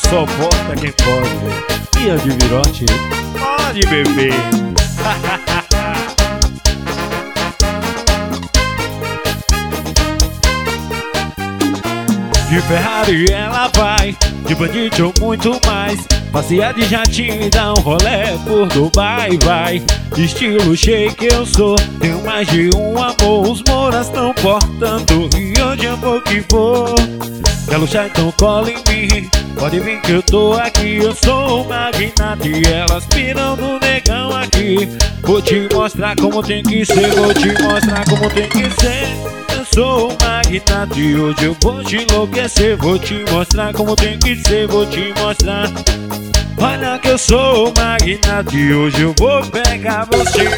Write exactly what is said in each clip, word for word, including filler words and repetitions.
Só bota quem pode. E a de virote pode beber. De Ferrari ela vai, de bandido muito mais. Passear de jatinho e dar um rolê por Dubai, vai. Estilo shake eu sou, tenho mais de um amor. Os moras estão portando e onde eu vou que vou. Quer luxar então cola em mim, pode vir que eu tô aqui. Eu sou o magnata e elas piram no negão aqui. Vou te mostrar como tem que ser, vou te mostrar como tem que ser. Eu sou o magnata e hoje eu vou te enlouquecer. Vou te mostrar como tem que ser, vou te mostrar. Olha que eu sou o magnata e hoje eu vou pegar você.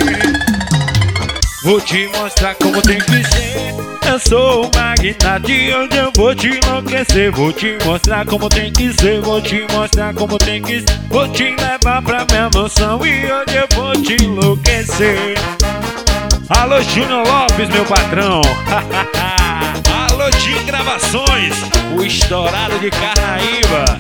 Vou te mostrar como tem que ser. Eu sou o magnata e hoje eu vou te enlouquecer. Vou te mostrar como tem que ser, vou te mostrar como tem que ser. Vou te levar pra minha mansão e hoje eu vou te enlouquecer. Alô Júnior Lopes, meu patrão. Alô Tim Gravações, o estourado de Carnaíba.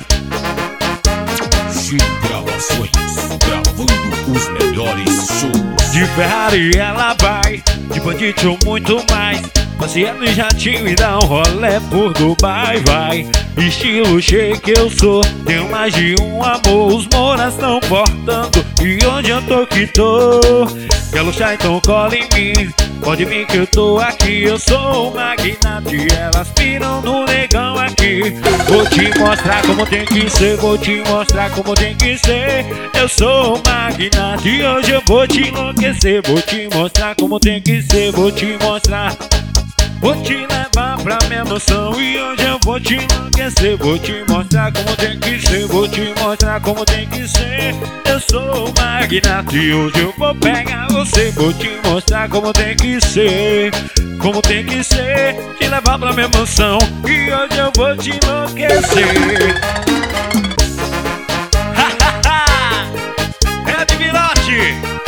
Tim Gravações, gravando os melhores shows. De Ferrari ela vai, de bandido muito mais. Passeando em jatinho e dá um rolê por Dubai, vai. Estilo shake eu sou, tenho mais de um amor. Os moras estão portando e onde eu tô que tô. Quer luxar então cola em mim, pode vir que eu tô aqui. Eu sou o magnata e elas piram no negão aqui. Vou te mostrar como tem que ser, vou te mostrar como tem que ser. Eu sou o magnata e hoje eu vou te enlouquecer. Vou te mostrar como tem que ser, vou te mostrar. Vou te levar pra minha mansão e hoje eu vou te enlouquecer. Vou te mostrar como tem que ser, vou te mostrar como tem que ser. Eu sou o magnata e hoje eu vou pegar você. Vou te mostrar como tem que ser, como tem que ser. Te levar pra minha mansão e hoje eu vou te enlouquecer. É de virote.